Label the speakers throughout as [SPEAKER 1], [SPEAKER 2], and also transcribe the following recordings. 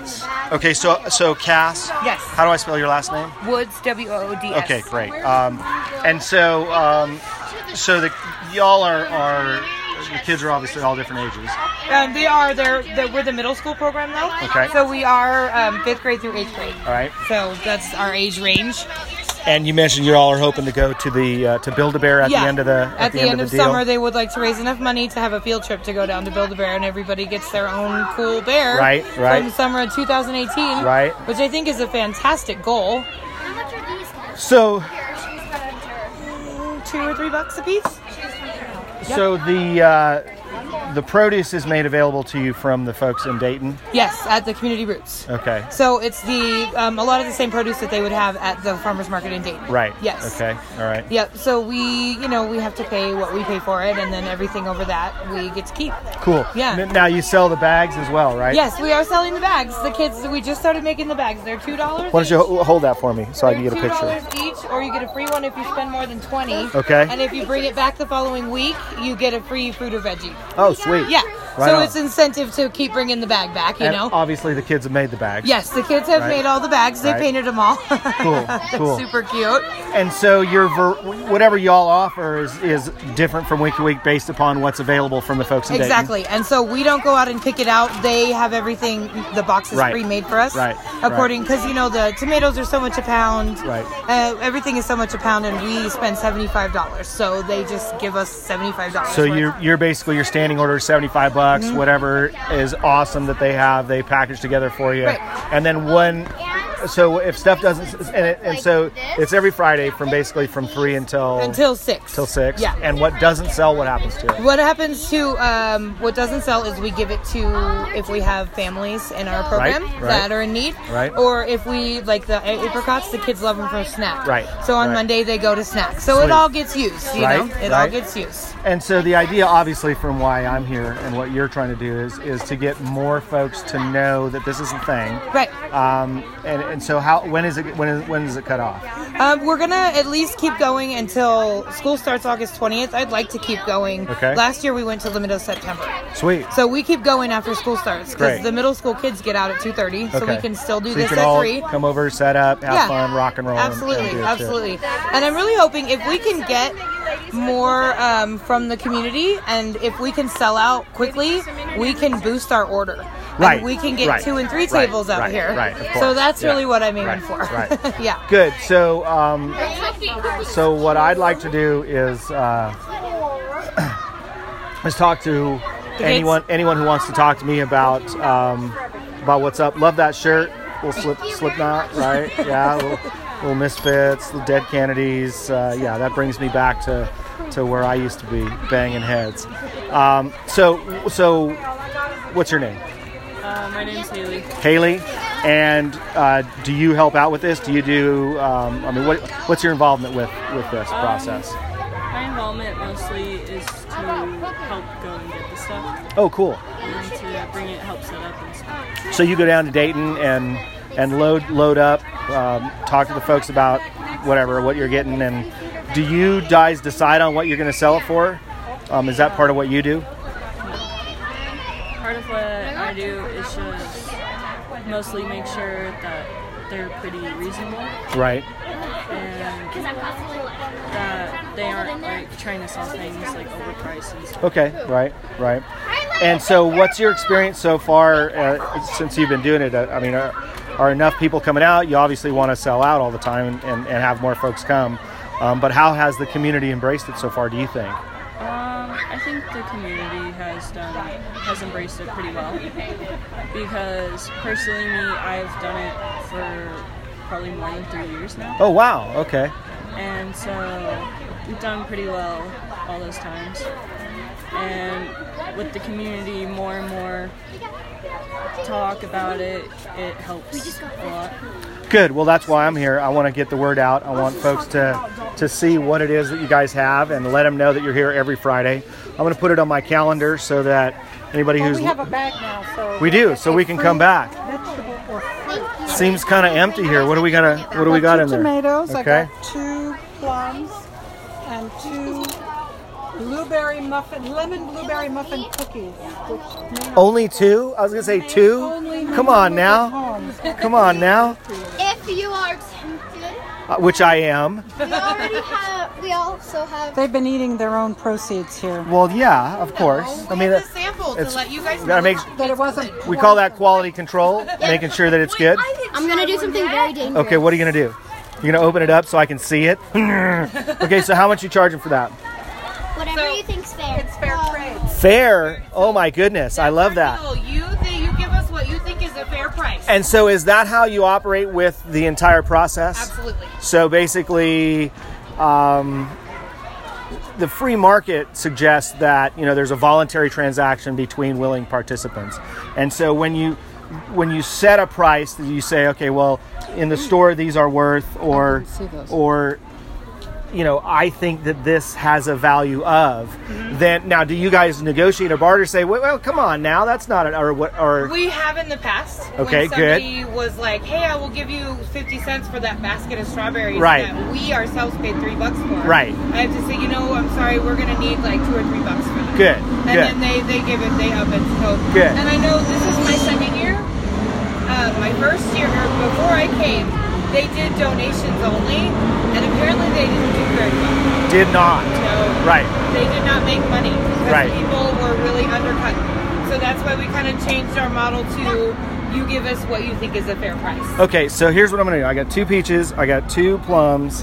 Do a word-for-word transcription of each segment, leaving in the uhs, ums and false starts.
[SPEAKER 1] Woods. Okay, so so Cass.
[SPEAKER 2] Yes.
[SPEAKER 1] How do I spell your last name?
[SPEAKER 2] Woods, W O O D S.
[SPEAKER 1] Okay, great. Um, and so um, so the y'all are are the kids are obviously all different ages.
[SPEAKER 2] Um, they are. They're, they're. We're the middle school program though.
[SPEAKER 1] Okay.
[SPEAKER 2] So we are um, fifth grade through eighth grade.
[SPEAKER 1] All right.
[SPEAKER 2] So that's our age range.
[SPEAKER 1] And you mentioned you all are hoping to go to the uh, to Build-A-Bear at
[SPEAKER 2] yeah.
[SPEAKER 1] the end of the at,
[SPEAKER 2] at
[SPEAKER 1] the,
[SPEAKER 2] the
[SPEAKER 1] end,
[SPEAKER 2] end
[SPEAKER 1] of,
[SPEAKER 2] of
[SPEAKER 1] the deal.
[SPEAKER 2] summer. They would like to raise enough money to have a field trip to go down to Build-A-Bear, and everybody gets their own cool bear.
[SPEAKER 1] Right, right.
[SPEAKER 2] From summer of two thousand eighteen.
[SPEAKER 1] Right.
[SPEAKER 2] Which I think is a fantastic goal.
[SPEAKER 1] So.
[SPEAKER 2] Two or three bucks a piece.
[SPEAKER 1] So the uh, the produce is made available to you from the folks in Dayton?
[SPEAKER 2] Yes, at the Community Roots.
[SPEAKER 1] Okay.
[SPEAKER 2] So it's the um, a lot of the same produce that they would have at the farmers market in Dayton.
[SPEAKER 1] Right.
[SPEAKER 2] Yes.
[SPEAKER 1] Okay. All right.
[SPEAKER 2] Yep. So we, you know, we have to pay what we pay for it, and then everything over that we get to keep.
[SPEAKER 1] Cool.
[SPEAKER 2] Yeah.
[SPEAKER 1] N- now you sell the bags as well, right?
[SPEAKER 2] Yes, we are selling the bags. The kids, we just started making the bags. They're two dollars.
[SPEAKER 1] Why don't you ho- hold that for me so I can get a
[SPEAKER 2] Two
[SPEAKER 1] picture?
[SPEAKER 2] dollars each, or you get a free one if you spend more than twenty.
[SPEAKER 1] Okay.
[SPEAKER 2] And if you bring it back the following week, you get a free fruit or veggie.
[SPEAKER 1] Oh, sweet.
[SPEAKER 2] Yeah.
[SPEAKER 1] Right
[SPEAKER 2] so
[SPEAKER 1] on.
[SPEAKER 2] it's incentive to keep bringing the bag back, you
[SPEAKER 1] and
[SPEAKER 2] know?
[SPEAKER 1] obviously the kids have made the bags.
[SPEAKER 2] Yes, the kids have
[SPEAKER 1] Right.
[SPEAKER 2] made all the bags. They
[SPEAKER 1] Right.
[SPEAKER 2] painted them all.
[SPEAKER 1] Cool,
[SPEAKER 2] They're
[SPEAKER 1] cool.
[SPEAKER 2] super cute.
[SPEAKER 1] And so your ver- whatever y'all offer is, is different from week to week based upon what's available from the folks in Dayton.
[SPEAKER 2] Exactly. And so we don't go out and pick it out. They have everything, the box is
[SPEAKER 1] Right.
[SPEAKER 2] pre-made for us.
[SPEAKER 1] Right.
[SPEAKER 2] According, because, you know, the tomatoes are so much a pound.
[SPEAKER 1] Right.
[SPEAKER 2] Uh, everything is so much a pound, and we spend seventy-five dollars. So they just give us seventy-five dollars.
[SPEAKER 1] So
[SPEAKER 2] worth.
[SPEAKER 1] you're you're basically your standing order is seventy-five bucks.
[SPEAKER 2] Mm-hmm.
[SPEAKER 1] Whatever is awesome that they have, they package together for you.
[SPEAKER 2] Right.
[SPEAKER 1] And then when, so if stuff doesn't, and, it, and so it's every Friday from basically from three until
[SPEAKER 2] Until six.
[SPEAKER 1] till six.
[SPEAKER 2] Yeah.
[SPEAKER 1] And what doesn't sell, what happens to it?
[SPEAKER 2] What happens to um, what doesn't sell is we give it to if we have families in our program
[SPEAKER 1] Right, right.
[SPEAKER 2] that are in need,
[SPEAKER 1] Right.
[SPEAKER 2] or if we like the apricots, the kids love them for a snack.
[SPEAKER 1] Right,
[SPEAKER 2] So on
[SPEAKER 1] right.
[SPEAKER 2] Monday they go to snack. So
[SPEAKER 1] Sweet.
[SPEAKER 2] it all gets used, you
[SPEAKER 1] Right,
[SPEAKER 2] know. It all
[SPEAKER 1] right.
[SPEAKER 2] gets used.
[SPEAKER 1] And so the idea, obviously, from why I'm here and what you're trying to do is is to get more folks to know that this is a thing.
[SPEAKER 2] Right.
[SPEAKER 1] Um, and, and so how when is it when is, when does it cut off?
[SPEAKER 2] Um, we're gonna at least keep going until school starts August twentieth. I'd like to keep going.
[SPEAKER 1] Okay.
[SPEAKER 2] Last year we went till the middle of September.
[SPEAKER 1] Sweet.
[SPEAKER 2] So we keep going after school starts
[SPEAKER 1] Great.
[SPEAKER 2] because the middle school kids get out at two thirty, so we
[SPEAKER 1] Okay.
[SPEAKER 2] can still do
[SPEAKER 1] So you
[SPEAKER 2] this
[SPEAKER 1] can
[SPEAKER 2] at
[SPEAKER 1] all
[SPEAKER 2] three.
[SPEAKER 1] come over, set up, have
[SPEAKER 2] Yeah.
[SPEAKER 1] fun, rock and roll. and-
[SPEAKER 2] Absolutely,
[SPEAKER 1] and do it too.
[SPEAKER 2] absolutely. And I'm really hoping if we can get more um, from the community, and if we can sell out quickly, we can boost our order.
[SPEAKER 1] Right,
[SPEAKER 2] And we can get
[SPEAKER 1] right,
[SPEAKER 2] two and three
[SPEAKER 1] right,
[SPEAKER 2] tables out
[SPEAKER 1] right,
[SPEAKER 2] here.
[SPEAKER 1] right, of
[SPEAKER 2] So
[SPEAKER 1] course.
[SPEAKER 2] that's
[SPEAKER 1] Yeah,
[SPEAKER 2] really what I'm aiming
[SPEAKER 1] right,
[SPEAKER 2] for.
[SPEAKER 1] right.
[SPEAKER 2] Yeah.
[SPEAKER 1] Good. So, um, so what I'd like to do is uh, is talk to
[SPEAKER 2] The
[SPEAKER 1] anyone
[SPEAKER 2] kids?
[SPEAKER 1] anyone who wants to talk to me about um, about what's up. Love that shirt. Little slip Slipknot, right? Yeah. Little, little Misfits, the Dead Kennedys. Uh, yeah, that brings me back to to where I used to be banging heads. Um, so so, what's your name?
[SPEAKER 3] Uh, my name's Haley.
[SPEAKER 1] Haley, and uh, do you help out with this? Do you do? Um, I mean, what what's your involvement with with this process?
[SPEAKER 3] My involvement mostly is to help go and get the stuff
[SPEAKER 1] Oh, cool.
[SPEAKER 3] and to bring it, help set up and stuff.
[SPEAKER 1] So you go down to Dayton and and load load up, um, talk to the folks about whatever what you're getting, and do you guys decide on what you're going to sell it for? Um, is that part of what you do?
[SPEAKER 3] Part of what I do is just mostly make sure that they're pretty reasonable
[SPEAKER 1] Right.
[SPEAKER 3] and that they aren't like trying to sell things like overpriced and stuff.
[SPEAKER 1] Okay. Right. Right. And so, what's your experience so far uh, since you've been doing it? Uh, I mean, are, are enough people coming out? You obviously want to sell out all the time and, and, and have more folks come. Um, but how has the community embraced it so far, do you think?
[SPEAKER 3] Um, I think the community has done has embraced it pretty well because personally, me, I've done it for probably more than three years now,
[SPEAKER 1] Oh, wow. Okay.
[SPEAKER 3] and so we've done pretty well all those times. And with the community, more and more talk about it, it helps a lot.
[SPEAKER 1] Good. Well, that's why I'm here. I want to get the word out. I want folks to to see what it is that you guys have and let them know that you're here every Friday. I'm going to put it on my calendar so that anybody
[SPEAKER 4] Well,
[SPEAKER 1] who's...
[SPEAKER 4] we have a bag now, so
[SPEAKER 1] We do, so we can come back.
[SPEAKER 4] vegetable or fruit.
[SPEAKER 1] Seems kind of empty here. What do we got? What do we got
[SPEAKER 4] two
[SPEAKER 1] in there?
[SPEAKER 4] tomatoes. I
[SPEAKER 1] Okay.
[SPEAKER 4] got two plums and two blueberry muffin, lemon blueberry muffin cookies. Which may not
[SPEAKER 1] Only two? I was gonna say two.
[SPEAKER 4] only
[SPEAKER 1] Come on
[SPEAKER 4] Mother
[SPEAKER 1] now.
[SPEAKER 4] Homes.
[SPEAKER 1] Come on now.
[SPEAKER 5] If you are tempted,
[SPEAKER 1] Uh, which I am.
[SPEAKER 5] we already have. We also have.
[SPEAKER 4] They've been eating their own proceeds here.
[SPEAKER 1] Well, yeah, of course. I mean,
[SPEAKER 2] the
[SPEAKER 1] it-
[SPEAKER 2] sample to
[SPEAKER 1] it's-
[SPEAKER 2] let you guys know.
[SPEAKER 1] gotta make.
[SPEAKER 4] But it wasn't.
[SPEAKER 1] We call that quality control, making sure that it's good.
[SPEAKER 5] I'm gonna do something very dangerous.
[SPEAKER 1] Okay, what are you gonna do? You're gonna open it up so I can see it. Okay, so how much you charging for that?
[SPEAKER 5] Whatever
[SPEAKER 2] So,
[SPEAKER 5] you think's fair.
[SPEAKER 4] It's fair
[SPEAKER 5] Um,
[SPEAKER 4] trade.
[SPEAKER 1] Fair. Oh my goodness, I love that.
[SPEAKER 2] So you th- you give us what you think is a fair price.
[SPEAKER 1] And so, is that how you operate with the entire process?
[SPEAKER 2] Absolutely.
[SPEAKER 1] So basically, um, the free market suggests that you know there's a voluntary transaction between willing participants, and so when you when you set a price, you say, okay, well, in the store these are worth, or
[SPEAKER 4] see those.
[SPEAKER 1] or you know, I think that this has a value of. Then now, do you guys negotiate or barter? Say, well, well come on now, that's not an or what or
[SPEAKER 2] We have in the past.
[SPEAKER 1] Okay,
[SPEAKER 2] when somebody was like, "Hey, I will give you fifty cents for that basket of strawberries
[SPEAKER 1] Right.
[SPEAKER 2] that we ourselves paid three bucks for."
[SPEAKER 1] Right.
[SPEAKER 2] I have to say, you know, I'm sorry, we're gonna need like two or three bucks for that.
[SPEAKER 1] Good,
[SPEAKER 2] And
[SPEAKER 1] good.
[SPEAKER 2] then they they give it, they up it. So
[SPEAKER 1] Good.
[SPEAKER 2] And I know this is my second year. Uh, my first year, or before I came, they did donations only, and apparently they didn't do very well.
[SPEAKER 1] did not.
[SPEAKER 2] No.
[SPEAKER 1] Right.
[SPEAKER 2] They did not make money because
[SPEAKER 1] Right.
[SPEAKER 2] people were really undercut. So that's why we kind of changed our model to you give us what you think is a fair price.
[SPEAKER 1] Okay, so here's what I'm gonna do. I got two peaches, I got two plums,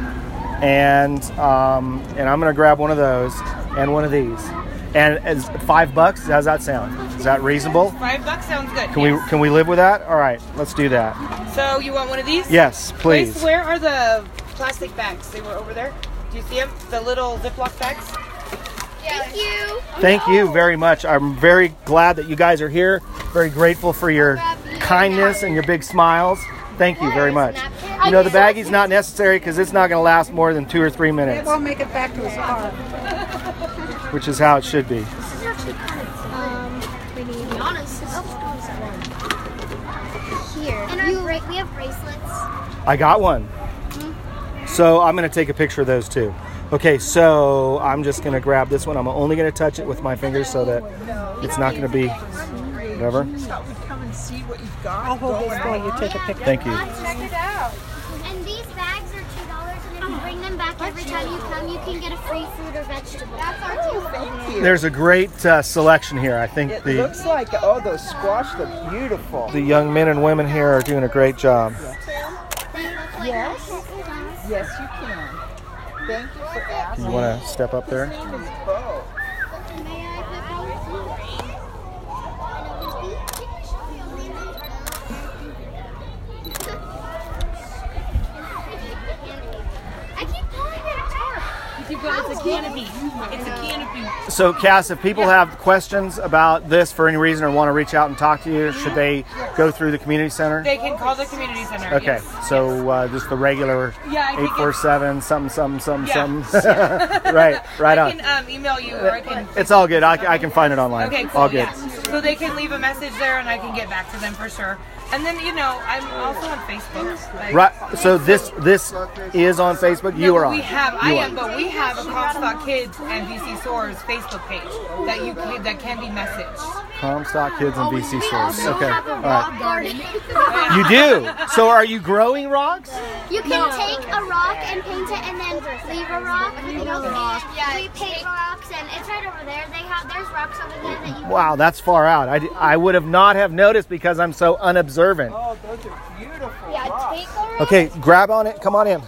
[SPEAKER 1] and um, and I'm gonna grab one of those and one of these. And as five bucks, how's that sound? Is that reasonable?
[SPEAKER 2] Five bucks sounds good.
[SPEAKER 1] Can
[SPEAKER 2] yes.
[SPEAKER 1] we can we live with that? All right, let's do that.
[SPEAKER 2] So you want one of these?
[SPEAKER 1] Yes, please.
[SPEAKER 2] Grace, where are the plastic bags? They were over there. Do you see them? The little Ziploc bags?
[SPEAKER 5] Thank you.
[SPEAKER 1] Thank you very much. I'm very glad that you guys are here. Very grateful for your kindness and your big smiles. Thank you very much. You know, the baggie's not necessary because it's not going to last more than two or three
[SPEAKER 4] It
[SPEAKER 1] minutes,
[SPEAKER 4] won't make it back to his car.
[SPEAKER 1] which is how it should be.
[SPEAKER 5] Um, to be honest, here. And you, bra- we have bracelets.
[SPEAKER 1] I got one. So I'm going to take a picture of those too. Okay, so I'm just going to grab this one. I'm only going to touch it with my fingers so that it's not going to be whatever.
[SPEAKER 4] I'll hold this while you take a picture.
[SPEAKER 1] Thank you.
[SPEAKER 5] Check it out. And these bags are two dollars, and if you bring them back every time you come, you can get a free fruit or vegetable. That's our deal.
[SPEAKER 1] There's a great uh, selection here. I think
[SPEAKER 6] It
[SPEAKER 1] the
[SPEAKER 6] looks like, oh, those squash look beautiful.
[SPEAKER 1] the young men and women here are doing a great job.
[SPEAKER 6] Yes. Yes, you can. Thank you for asking.
[SPEAKER 1] You want to step up there?
[SPEAKER 6] His name is Bo.
[SPEAKER 5] May I I keep calling it a tarp.
[SPEAKER 2] You go, it's a canopy. It's a canopy.
[SPEAKER 1] So, Cass, if people have questions about this for any reason or want to reach out and talk to you, should they go through the community center?
[SPEAKER 2] They can call the community center.
[SPEAKER 1] Okay,
[SPEAKER 2] yes.
[SPEAKER 1] so uh, just the regular
[SPEAKER 2] Yeah, I think
[SPEAKER 1] eight four seven something something something
[SPEAKER 2] Yeah.
[SPEAKER 1] something. Right, right
[SPEAKER 2] I
[SPEAKER 1] on.
[SPEAKER 2] can um, email you, or I can.
[SPEAKER 1] It's all good. I, I can find it online.
[SPEAKER 2] Okay, cool.
[SPEAKER 1] All good.
[SPEAKER 2] Yeah. So they can leave a message there, and I can get back to them for sure. And then you know, I'm also on Facebook. Like,
[SPEAKER 1] Right. So this this is on Facebook.
[SPEAKER 2] No,
[SPEAKER 1] You
[SPEAKER 2] but
[SPEAKER 1] are on.
[SPEAKER 2] We have, I
[SPEAKER 1] You
[SPEAKER 2] am,
[SPEAKER 1] are.
[SPEAKER 2] but we have a Comstock Kids and V C Soars Facebook page that you can, that can be messaged.
[SPEAKER 1] Comstock Kids and V C
[SPEAKER 5] We
[SPEAKER 1] Source.
[SPEAKER 5] also
[SPEAKER 1] Okay.
[SPEAKER 5] have a
[SPEAKER 1] All
[SPEAKER 5] rock
[SPEAKER 1] right.
[SPEAKER 5] garden.
[SPEAKER 1] You do. So are you growing rocks?
[SPEAKER 5] You can take a rock and paint it, and then leave a rock. And yeah, we paint rocks, and it's right over there. They have there's rocks over there that you.
[SPEAKER 1] Wow, that's far out. I, I would have not have noticed because I'm so unobservant.
[SPEAKER 6] Oh, those are beautiful.
[SPEAKER 5] Yeah,
[SPEAKER 6] rocks.
[SPEAKER 5] take a rock.
[SPEAKER 1] Okay, grab on it. Come on in.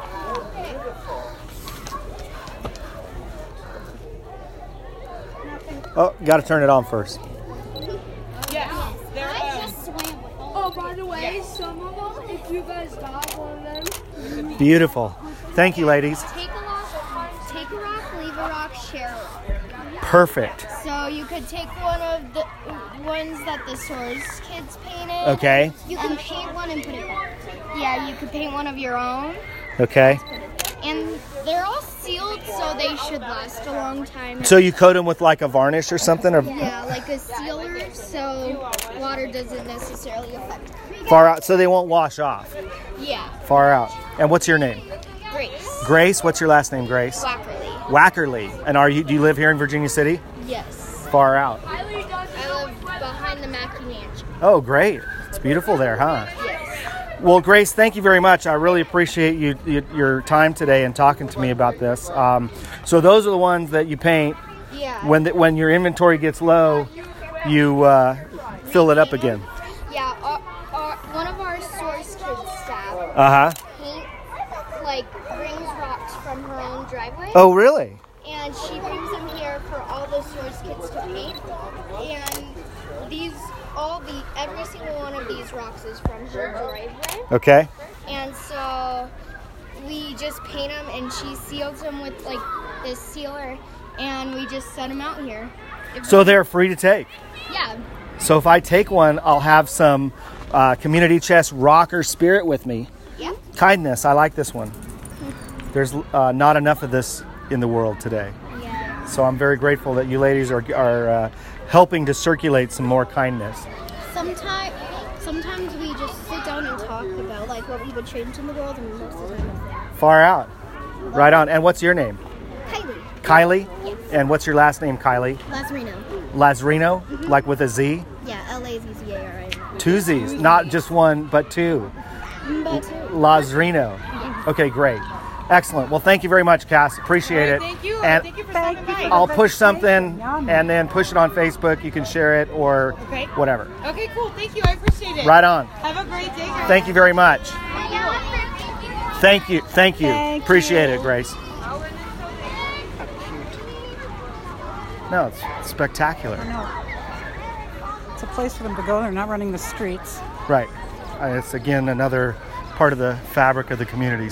[SPEAKER 1] Oh, got to turn it on first.
[SPEAKER 2] Yes. They're,
[SPEAKER 5] I
[SPEAKER 2] um,
[SPEAKER 5] just swam with them.
[SPEAKER 7] Oh, by the way, some of them, if you guys got one of them,
[SPEAKER 1] Beautiful. Thank you, ladies.
[SPEAKER 5] Take a rock, take a rock, leave a rock, share a rock.
[SPEAKER 1] Perfect.
[SPEAKER 5] So you could take one of the ones that the Soars kids painted.
[SPEAKER 1] Okay.
[SPEAKER 5] You can paint one and put it back. Yeah, you could paint one of your own.
[SPEAKER 1] Okay.
[SPEAKER 5] And they're all sealed, so they should last a long time.
[SPEAKER 1] So you coat them with like a varnish or something, or
[SPEAKER 5] Yeah, like a sealer, so water doesn't necessarily affect them.
[SPEAKER 1] far out, so they won't wash off.
[SPEAKER 5] Yeah,
[SPEAKER 1] Far out. And what's your name?
[SPEAKER 5] Grace.
[SPEAKER 1] Grace. What's your last name, Grace?
[SPEAKER 5] Blackerly.
[SPEAKER 1] Wackerly. And are you? Do you live here in Virginia City?
[SPEAKER 5] Yes.
[SPEAKER 1] Far out.
[SPEAKER 5] I live behind the Mackey Mansion.
[SPEAKER 1] Oh, great. It's beautiful there, huh?
[SPEAKER 5] Yes.
[SPEAKER 1] Well, Grace, thank you very much. I really appreciate you, you your time today and talking to me about this. Um, so those are the ones that you paint.
[SPEAKER 5] Yeah.
[SPEAKER 1] When the, when your inventory gets low, you uh, fill it up again.
[SPEAKER 5] Yeah. Our, our, one of our Source Kids staff
[SPEAKER 1] Uh huh.
[SPEAKER 5] paint, like, brings rocks from her own driveway.
[SPEAKER 1] Oh, really?
[SPEAKER 5] And she brings them here for all the Source Kids to paint. And these, all the, every single one of these rocks is from her driveway.
[SPEAKER 1] Okay.
[SPEAKER 5] And so we just paint them, and she seals them with like this sealer, and we just set them out here. If
[SPEAKER 1] So
[SPEAKER 5] we-
[SPEAKER 1] they're free to take.
[SPEAKER 5] yeah.
[SPEAKER 1] So if I take one, I'll have some uh, Community Chest rocker spirit with me.
[SPEAKER 5] Yeah.
[SPEAKER 1] Kindness. I like this one. There's uh, not enough of this in the world today.
[SPEAKER 5] Yeah.
[SPEAKER 1] So I'm very grateful that you ladies are, are uh, helping to circulate some more kindness.
[SPEAKER 5] Sometimes, sometimes we just sit down and talk about like what we would change in the world, and most of the time it's that.
[SPEAKER 1] Far out. Right on. And what's your name?
[SPEAKER 5] Kylie.
[SPEAKER 1] Kylie?
[SPEAKER 5] Yes.
[SPEAKER 1] And what's your last name, Kylie?
[SPEAKER 5] Lazarino.
[SPEAKER 1] Lazarino? Like with a Z?
[SPEAKER 5] Yeah. L A Z Z A R I.
[SPEAKER 1] Two Z's. Not just one, but two.
[SPEAKER 5] But
[SPEAKER 1] Lazarino. Okay, great. Excellent. Well, thank you very much, Cass. Appreciate it.
[SPEAKER 2] Thank you.
[SPEAKER 1] And
[SPEAKER 2] Thank you for stopping by.
[SPEAKER 1] I'll push something
[SPEAKER 4] Yum.
[SPEAKER 1] and then push it on Facebook. You can share it or
[SPEAKER 2] Okay.
[SPEAKER 1] whatever.
[SPEAKER 2] Okay, cool. Thank you. I appreciate it.
[SPEAKER 1] Right on.
[SPEAKER 2] Have a great day, guys.
[SPEAKER 1] Thank you very much. Thank you. Thank you.
[SPEAKER 4] Thank
[SPEAKER 1] Appreciate
[SPEAKER 4] you.
[SPEAKER 1] it, Grace. No, it's spectacular.
[SPEAKER 4] No. It's a place for them to go. They're not running the streets.
[SPEAKER 1] Right. Uh, It's again another part of the fabric of the community.